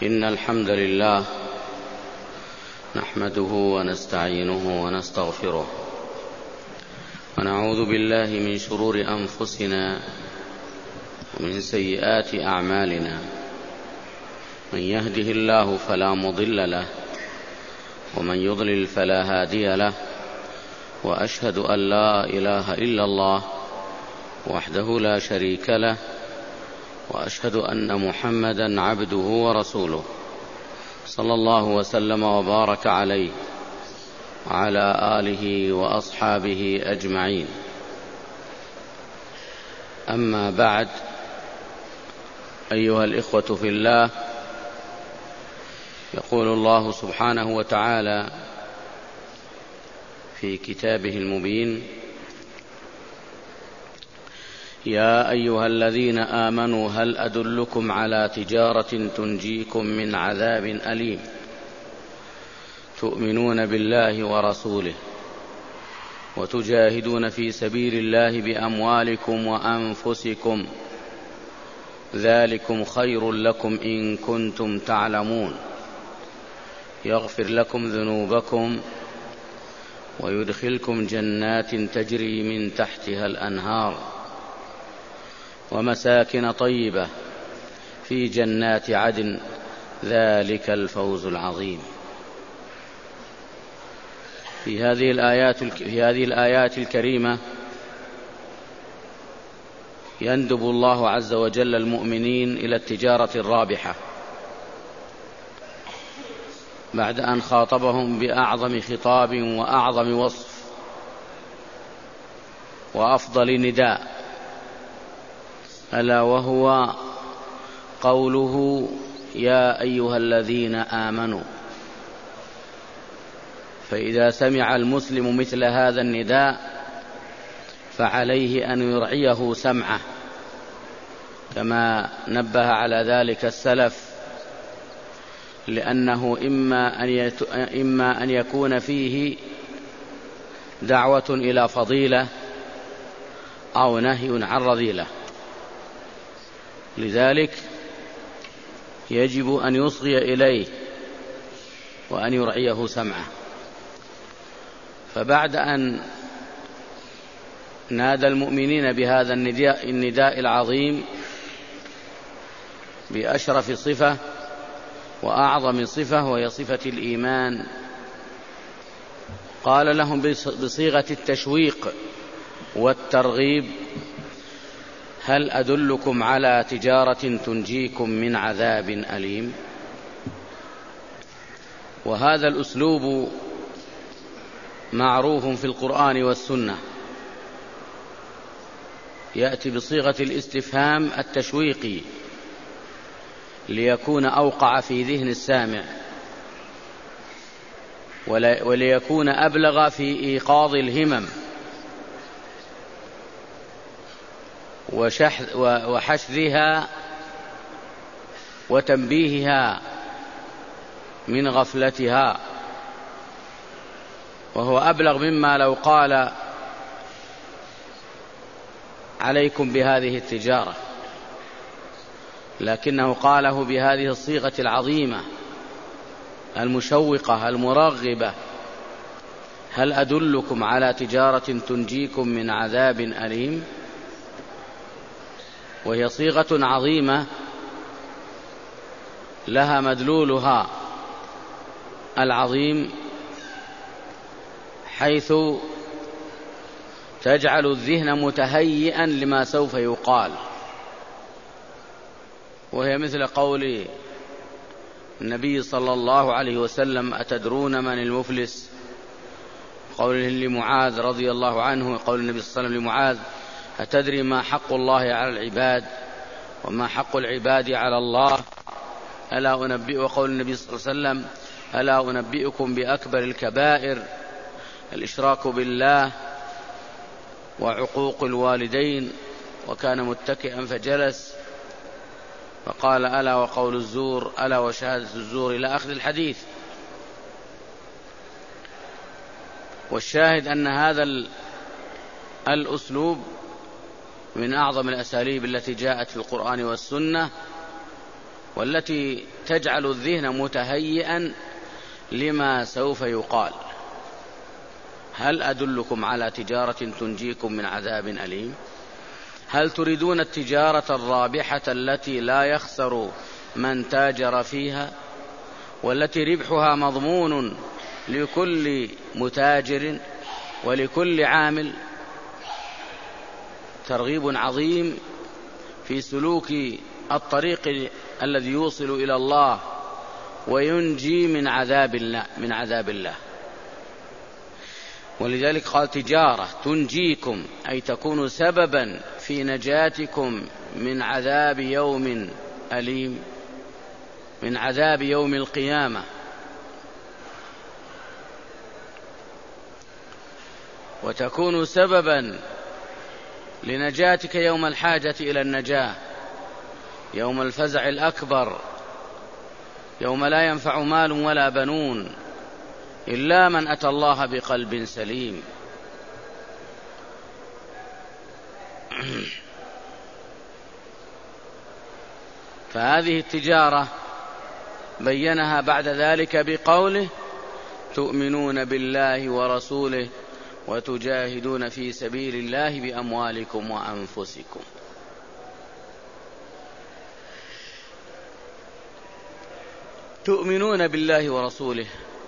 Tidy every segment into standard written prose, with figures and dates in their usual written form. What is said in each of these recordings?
إن الحمد لله نحمده ونستعينه ونستغفره ونعوذ بالله من شرور أنفسنا ومن سيئات أعمالنا. من يهده الله فلا مضل له ومن يضلل فلا هادي له، وأشهد أن لا إله إلا الله وحده لا شريك له، وأشهد أن محمدا عبده ورسوله صلى الله وسلم وبارك عليه وعلى آله وأصحابه أجمعين. أما بعد، أيها الإخوة في الله، يقول الله سبحانه وتعالى في كتابه المبين: يا أيها الذين آمنوا هل أدلكم على تجارة تنجيكم من عذاب أليم تؤمنون بالله ورسوله وتجاهدون في سبيل الله بأموالكم وأنفسكم ذلكم خير لكم إن كنتم تعلمون، يغفر لكم ذنوبكم ويدخلكم جنات تجري من تحتها الأنهار ومساكن طيبة في جنات عدن ذلك الفوز العظيم. في هذه الآيات الكريمة يندب الله عز وجل المؤمنين إلى التجارة الرابحة بعد أن خاطبهم بأعظم خطاب وأعظم وصف وأفضل نداء، ألا وهو قوله: يا أيها الذين آمنوا. فإذا سمع المسلم مثل هذا النداء فعليه أن يرعيه سمعه، كما نبه على ذلك السلف، لأنه إما أن يكون فيه دعوة إلى فضيلة أو نهي عن رذيلة، لذلك يجب أن يصغي إليه وأن يرعيه سمعه. فبعد أن نادى المؤمنين بهذا النداء العظيم بأشرف صفة وأعظم صفة، وهي صفة الإيمان، قال لهم بصيغة التشويق والترغيب: هل أدلكم على تجارة تنجيكم من عذاب أليم؟ وهذا الأسلوب معروف في القرآن والسنة، يأتي بصيغة الاستفهام التشويقي ليكون أوقع في ذهن السامع، وليكون أبلغ في إيقاظ الهمم وحشدها وتنبيهها من غفلتها، وهو أبلغ مما لو قال: عليكم بهذه التجارة، لكنه قاله بهذه الصيغة العظيمة المشوقة المرغبة: هل أدلكم على تجارة تنجيكم من عذاب أليم؟ وهي صيغة عظيمة لها مدلولها العظيم، حيث تجعل الذهن متهيئا لما سوف يقال، وهي مثل قول النبي صلى الله عليه وسلم: أتدرون من المفلس؟ قوله لمعاذ رضي الله عنه، قول النبي صلى الله عليه وسلم لمعاذ: أتدري ما حق الله على العباد وما حق العباد على الله؟ وقول النبي صلى الله عليه وسلم: ألا أنبئكم بأكبر الكبائر الإشراك بالله وعقوق الوالدين؟ وكان متكئا فجلس فقال: ألا وقول الزور، ألا وشهادة الزور، إلى آخر الحديث. والشاهد أن هذا الأسلوب من أعظم الأساليب التي جاءت في القرآن والسنة والتي تجعل الذهن متهيئا لما سوف يقال. هل أدلكم على تجارة تنجيكم من عذاب أليم؟ هل تريدون التجارة الرابحة التي لا يخسر من تاجر فيها، والتي ربحها مضمون لكل متاجر ولكل عامل؟ ترغيب عظيم في سلوك الطريق الذي يوصل إلى الله وينجي من عذاب الله. ولذلك قال تجارة تنجيكم، أي تكون سببا في نجاتكم من عذاب يوم أليم، من عذاب يوم القيامة. وتكون سببا لنجاتك يوم الحاجة إلى النجاة، يوم الفزع الأكبر، يوم لا ينفع مال ولا بنون إلا من أتى الله بقلب سليم. فهذه التجارة بينها بعد ذلك بقوله تؤمنون بالله ورسوله وتجاهدون في سبيل الله بأموالكم وأنفسكم. تؤمنون بالله ورسوله،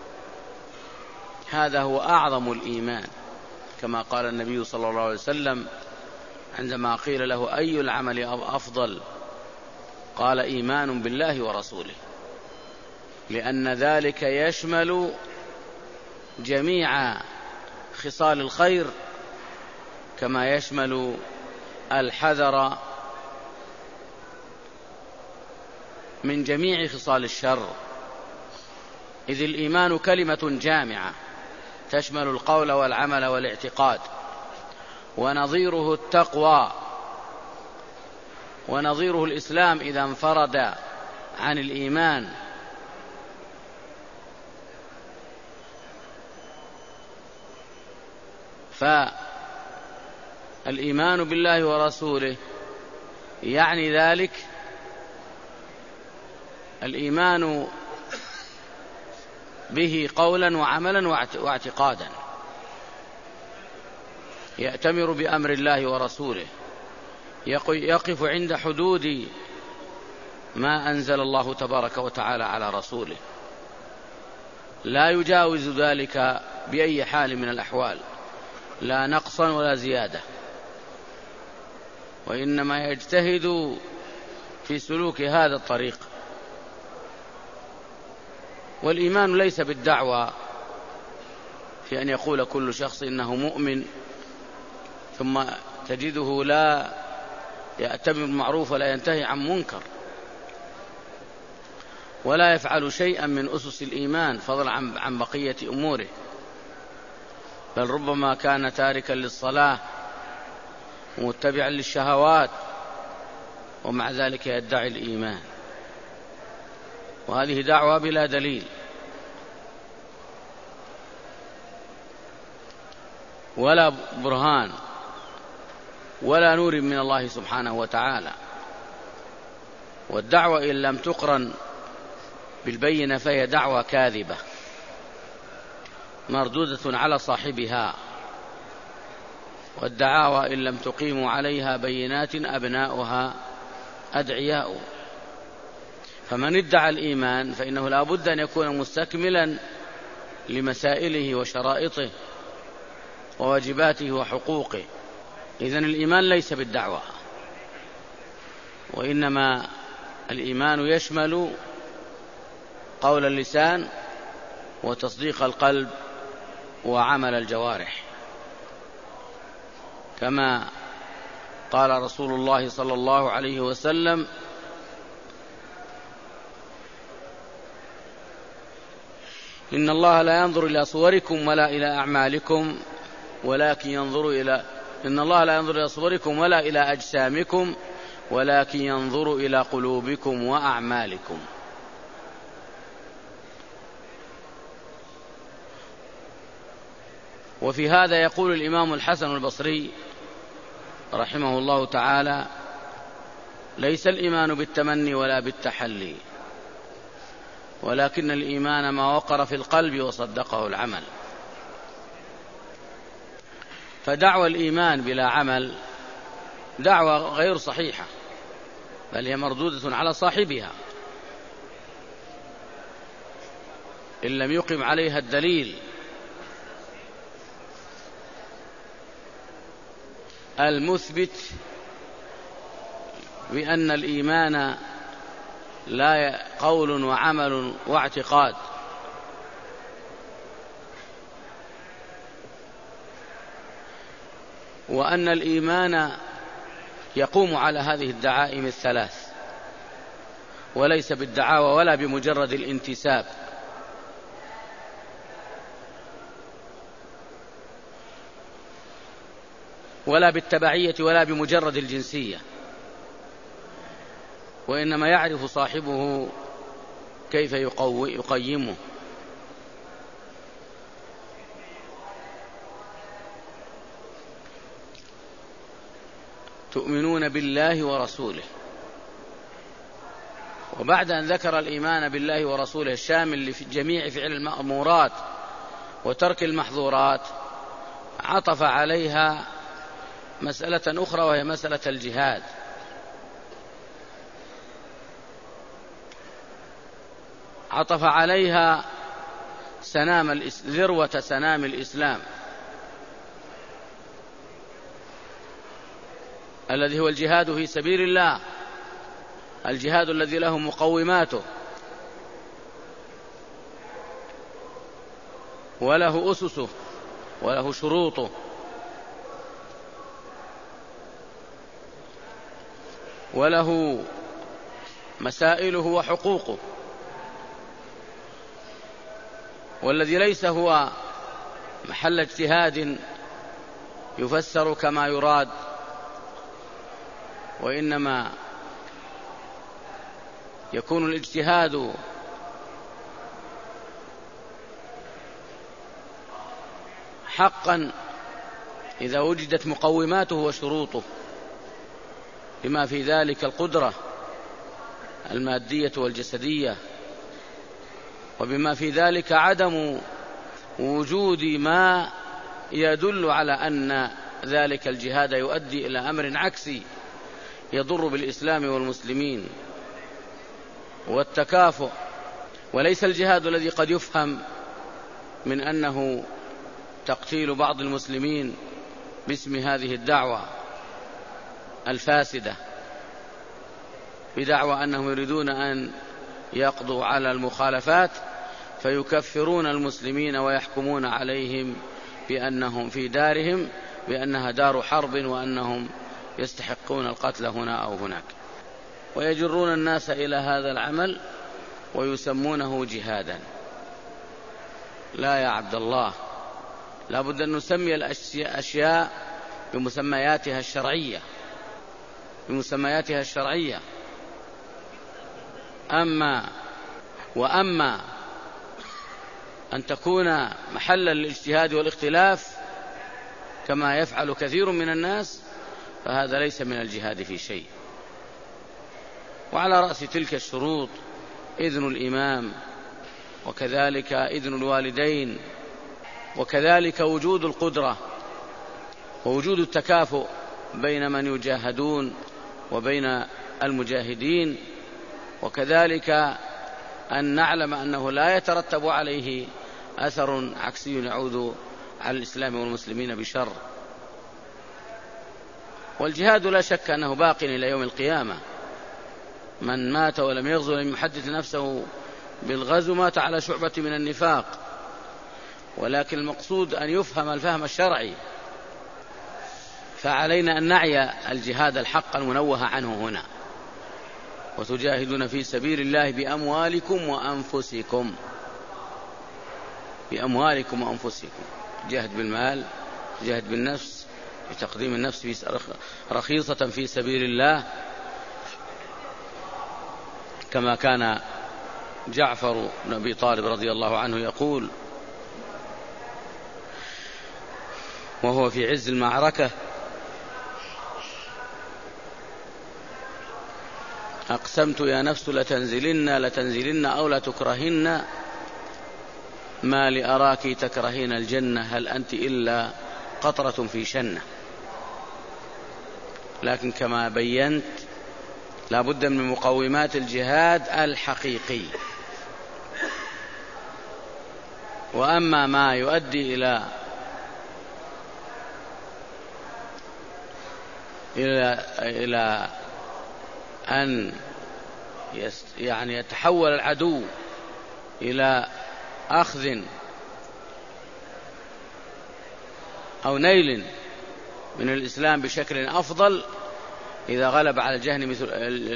هذا هو أعظم الإيمان، كما قال النبي صلى الله عليه وسلم عندما قيل له أي العمل أفضل، قال إيمان بالله ورسوله، لأن ذلك يشمل جميع خصال الخير كما يشمل الحذر من جميع خصال الشر، إذ الإيمان كلمة جامعة تشمل القول والعمل والاعتقاد، ونظيره التقوى، ونظيره الإسلام إذا انفرد عن الإيمان. فالإيمان بالله ورسوله يعني ذلك الإيمان به قولا وعملا واعتقادا، يأتمر بأمر الله ورسوله، يقف عند حدود ما أنزل الله تبارك وتعالى على رسوله، لا يجاوز ذلك بأي حال من الأحوال، لا نقصا ولا زيادة، وإنما يجتهد في سلوك هذا الطريق. والإيمان ليس بالدعوة في أن يقول كل شخص إنه مؤمن ثم تجده لا يأتمر بالمعروف ولا ينتهي عن منكر ولا يفعل شيئا من أسس الإيمان فضلا عن بقية أموره، بل ربما كان تاركا للصلاة ومتبعا للشهوات ومع ذلك يدعي الإيمان، وهذه دعوة بلا دليل ولا برهان ولا نور من الله سبحانه وتعالى. والدعوة إن لم تقرن بالبينة فهي دعوة كاذبة مردودة على صاحبها، والدعاوى إن لم تقيموا عليها بينات أبناؤها أدعياء. فمن ادعى الإيمان فإنه لا بد أن يكون مستكملا لمسائله وشرائطه وواجباته وحقوقه. إذن الإيمان ليس بالدعوة، وإنما الإيمان يشمل قول اللسان وتصديق القلب وعمل الجوارح، كما قال رسول الله صلى الله عليه وسلم إن الله لا ينظر إلى صوركم ولا إلى أعمالكم ولكن ينظر إلى إن الله لا ينظر إلى صوركم ولا إلى أجسامكم ولكن ينظر إلى قلوبكم وأعمالكم. وفي هذا يقول الإمام الحسن البصري رحمه الله تعالى ليس الإيمان بالتمني ولا بالتحلي، ولكن الإيمان ما وقر في القلب وصدقه العمل. فدعوى الإيمان بلا عمل دعوى غير صحيحة، بل هي مردودة على صاحبها إن لم يقم عليها الدليل. المثبت بأن الإيمان لا قول وعمل واعتقاد، وأن الإيمان يقوم على هذه الدعائم الثلاث، وليس بالدعاوى ولا بمجرد الانتساب. ولا بالتبعية ولا بمجرد الجنسية، وإنما يعرف صاحبه كيف يقيمه. تؤمنون بالله ورسوله. وبعد أن ذكر الإيمان بالله ورسوله الشامل لجميع فعل المأمورات وترك المحظورات، عطف عليها مسألة أخرى وهي مسألة الجهاد. عطف عليها ذروة سنام الإسلام الذي هو الجهاد في سبيل الله، الجهاد الذي له مقوماته وله أسسه وله شروطه وله مسائله وحقوقه، والذي ليس هو محل اجتهاد يفسر كما يراد، وإنما يكون الاجتهاد حقا إذا وجدت مقوماته وشروطه، بما في ذلك القدرة المادية والجسدية، وبما في ذلك عدم وجود ما يدل على أن ذلك الجهاد يؤدي إلى أمر عكسي يضر بالإسلام والمسلمين والتكافؤ. وليس الجهاد الذي قد يفهم من أنه تقتيل بعض المسلمين باسم هذه الدعوة الفاسدة، بدعوى أنهم يريدون أن يقضوا على المخالفات فيكفرون المسلمين ويحكمون عليهم بأنهم في دارهم بأنها دار حرب وأنهم يستحقون القتل هنا أو هناك، ويجرون الناس إلى هذا العمل ويسمونه جهادا. لا يا عبد الله، لا بد أن نسمي الأشياء بمسمياتها الشرعية. وأما أن تكون محلا للاجتهاد والاختلاف كما يفعل كثير من الناس، فهذا ليس من الجهاد في شيء. وعلى رأس تلك الشروط إذن الإمام، وكذلك إذن الوالدين، وكذلك وجود القدرة ووجود التكافؤ بين من يجاهدون وبين المجاهدين، وكذلك أن نعلم أنه لا يترتب عليه أثر عكسي يعود على الإسلام والمسلمين بشر. والجهاد لا شك أنه باق إلى يوم القيامة. من مات ولم يغزو ولم يحدث نفسه بالغزو مات على شعبة من النفاق، ولكن المقصود أن يفهم الفهم الشرعي. فعلينا أن نعي الجهاد الحق المنوه عنه هنا. وتجاهدون في سبيل الله بأموالكم وأنفسكم، جاهد بالمال، جاهد بالنفس، بتقديم النفس رخيصة في سبيل الله، كما كان جعفر بن أبي طالب رضي الله عنه يقول وهو في عز المعركة: أقسمت يا نفس لتنزلن أو لتكرهن ما لأراك تكرهين الجنة هل أنت إلا قطرة في شنة. لكن كما بينت لا بد من مقومات الجهاد الحقيقي. وأما ما يؤدي إلى أن يعني يتحول العدو إلى أخذ أو نيل من الإسلام بشكل أفضل إذا غلب على الجهل مثل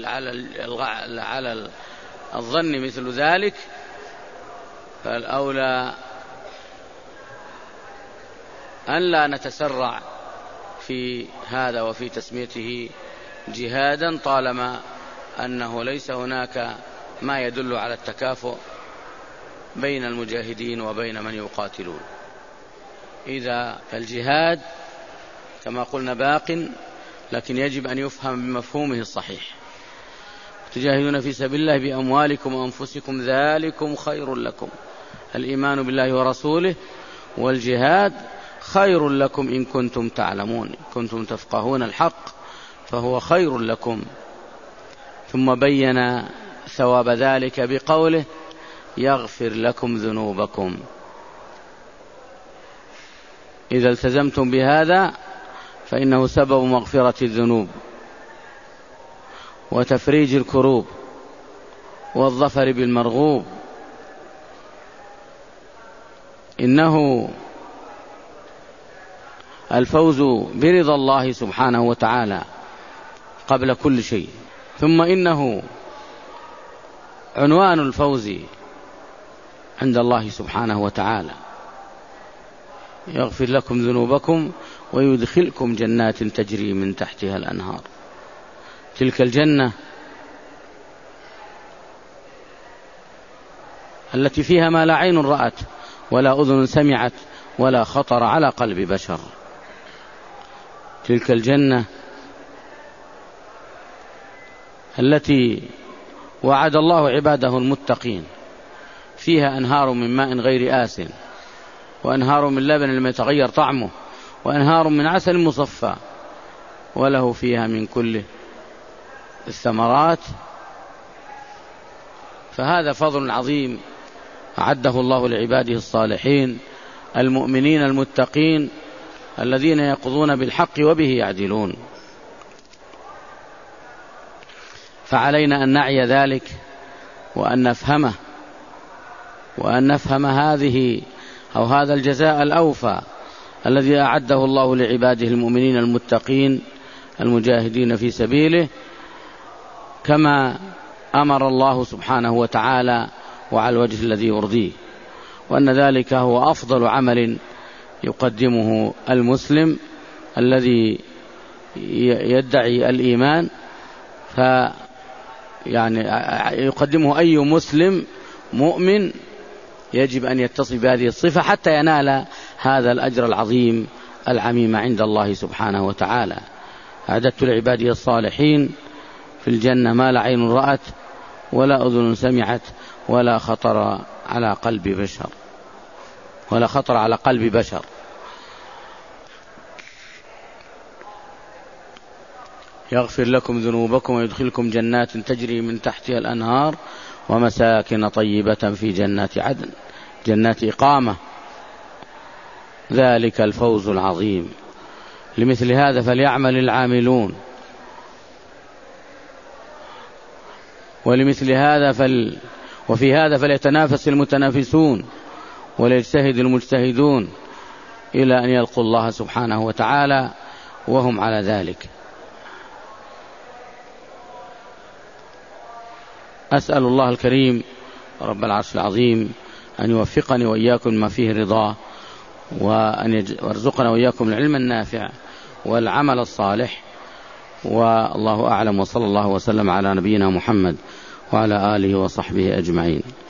على الظن مثل ذلك، فالأولى أن لا نتسرع في هذا وفي تسميته جهادا طالما أنه ليس هناك ما يدل على التكافؤ بين المجاهدين وبين من يقاتلون. إذا الجهاد كما قلنا باق، لكن يجب أن يفهم بمفهومه الصحيح. تجاهدون في سبيل الله بأموالكم وأنفسكم ذلكم خير لكم. الإيمان بالله ورسوله والجهاد خير لكم إن كنتم تعلمون، كنتم تفقهون الحق فهو خير لكم. ثم بين ثواب ذلك بقوله يغفر لكم ذنوبكم. إذا التزمتم بهذا فإنه سبب مغفرة الذنوب وتفريج الكروب والظفر بالمرغوب. إنه الفوز برضا الله سبحانه وتعالى قبل كل شيء، ثم إنه عنوان الفوز عند الله سبحانه وتعالى. يغفر لكم ذنوبكم ويدخلكم جنات تجري من تحتها الأنهار. تلك الجنة التي فيها ما لا عين رأت ولا أذن سمعت ولا خطر على قلب بشر. تلك الجنة التي وعد الله عباده المتقين، فيها أنهار من ماء غير آسٍ وأنهار من لبن لم يتغير طعمه وأنهار من عسل مصفى وله فيها من كل الثمرات. فهذا فضل عظيم أعده الله لعباده الصالحين المؤمنين المتقين الذين يقضون بالحق وبه يعدلون. فعلينا أن نعي ذلك وأن نفهمه وأن نفهم هذا الجزاء الأوفى الذي أعده الله لعباده المؤمنين المتقين المجاهدين في سبيله، كما أمر الله سبحانه وتعالى وعلى الوجه الذي يرضيه، وأن ذلك هو أفضل عمل يقدمه المسلم الذي يدعي الإيمان، يعني يقدمه أي مسلم مؤمن يجب أن يتصف بهذه الصفة حتى ينال هذا الأجر العظيم العميم عند الله سبحانه وتعالى. أعددت لعبادي الصالحين في الجنة ما لا عين رأت ولا أذن سمعت ولا خطر على قلب بشر. يغفر لكم ذنوبكم ويدخلكم جنات تجري من تحتها الأنهار ومساكن طيبة في جنات عدن، جنات إقامة. ذلك الفوز العظيم. لمثل هذا فليعمل العاملون، ولمثل هذا وفي هذا فليتنافس المتنافسون وليجتهد المجتهدون إلى أن يلقوا الله سبحانه وتعالى وهم على ذلك. أسأل الله الكريم رب العرش العظيم أن يوفقني وإياكم ما فيه رضاه، وأن يرزقنا وإياكم العلم النافع والعمل الصالح. والله أعلم، وصلى الله وسلم على نبينا محمد وعلى آله وصحبه أجمعين.